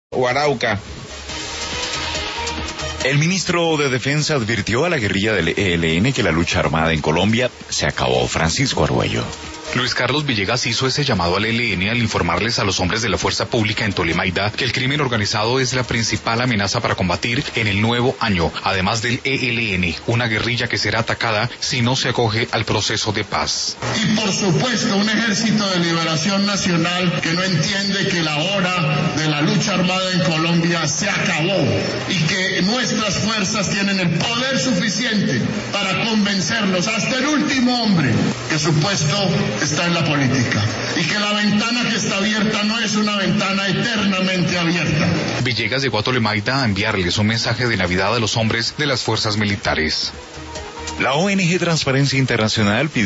o Arauca. El ministro de Defensa advirtió a la guerrilla del ELN que la lucha armada en Colombia se acabó. Francisco Arguello. Luis Carlos Villegas hizo ese llamado al ELN al informarles a los hombres de la fuerza pública en Tolima y Daida que el crimen organizado es la principal amenaza para combatir en el nuevo año, además del ELN, una guerrilla que será atacada si no se acoge al proceso de paz. Y por supuesto un ejército de liberación nacional que no entiende que la hora de la lucha armada en Colombia se acabó y que nuestras fuerzas tienen el poder suficiente para convencerlos hasta el último hombre que su puesto está en la política y que la ventana que está abierta no es una ventana eternamente abierta. Villegas llegó a Tolima y Daida a enviarles un mensaje de Navidad a los hombres de las fuerzas militares. La ONG Transparencia Internacional pidió